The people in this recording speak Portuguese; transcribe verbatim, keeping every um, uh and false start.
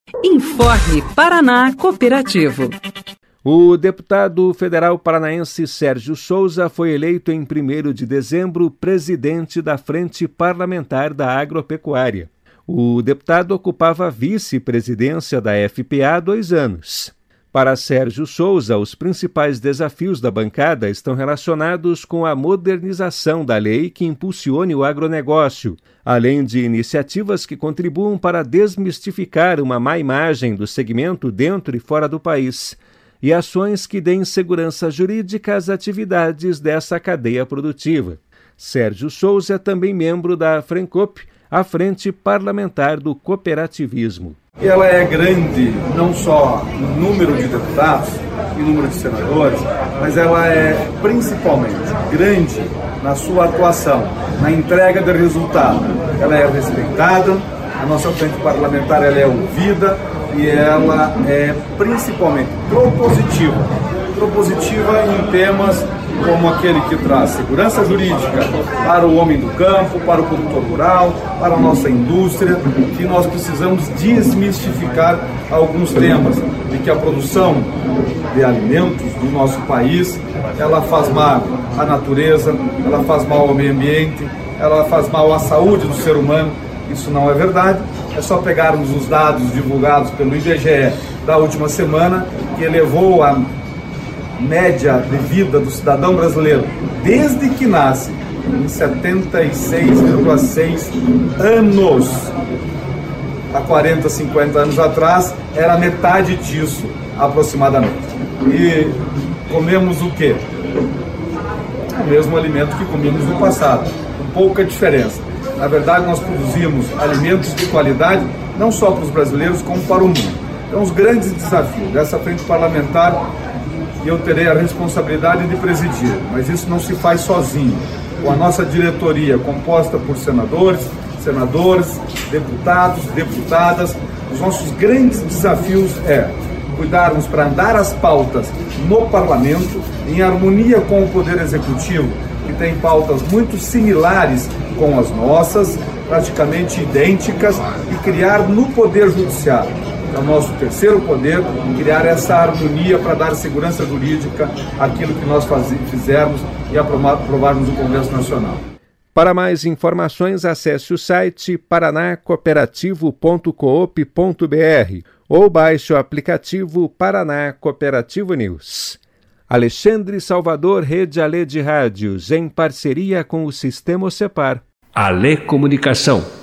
Informe Paraná Cooperativo. O deputado federal paranaense Sérgio Souza foi eleito em primeiro de dezembro presidente da Frente Parlamentar da Agropecuária. O deputado ocupava a vice-presidência da F P A há dois anos. Para Sérgio Souza, os principais desafios da bancada estão relacionados com a modernização da lei que impulsione o agronegócio, além de iniciativas que contribuam para desmistificar uma má imagem do segmento dentro e fora do país, e ações que deem segurança jurídica às atividades dessa cadeia produtiva. Sérgio Souza é também membro da FRENCOP, a Frente Parlamentar do Cooperativismo. Ela é grande não só no número de deputados e número de senadores, mas ela é principalmente grande na sua atuação, na entrega de resultado. Ela é respeitada, a nossa frente parlamentar ela é ouvida e ela é principalmente propositiva. Propositiva em temas como aquele que traz segurança jurídica para o homem do campo, para o produtor rural, para a nossa indústria, que nós precisamos desmistificar alguns temas, de que a produção de alimentos do nosso país, ela faz mal à natureza, ela faz mal ao meio ambiente, ela faz mal à saúde do ser humano. Isso não é verdade, é só pegarmos os dados divulgados pelo I B G E da última semana, que elevou a média de vida do cidadão brasileiro, desde que nasce, em setenta e seis vírgula seis anos. Há quarenta, cinquenta anos atrás, era metade disso, aproximadamente. E comemos o quê? O mesmo alimento que comíamos no passado, com pouca diferença. Na verdade, nós produzimos alimentos de qualidade, não só para os brasileiros, como para o mundo. Então, os grandes desafios dessa frente parlamentar, e eu terei a responsabilidade de presidir, mas isso não se faz sozinho. Com a nossa diretoria, composta por senadores, senadores, deputados, deputadas, os nossos grandes desafios é cuidarmos para andar as pautas no parlamento, em harmonia com o Poder Executivo, que tem pautas muito similares com as nossas, praticamente idênticas, e criar no Poder Judiciário, é o nosso terceiro poder, criar essa harmonia para dar segurança jurídica àquilo que nós faz, fizermos e aprovarmos no Congresso Nacional. Para mais informações, acesse o site paraná cooperativo ponto coop ponto br ou baixe o aplicativo Paraná Cooperativo News. Alexandre Salvador, Rede Alê de Rádios, em parceria com o Sistema Ocepar. Alê Comunicação.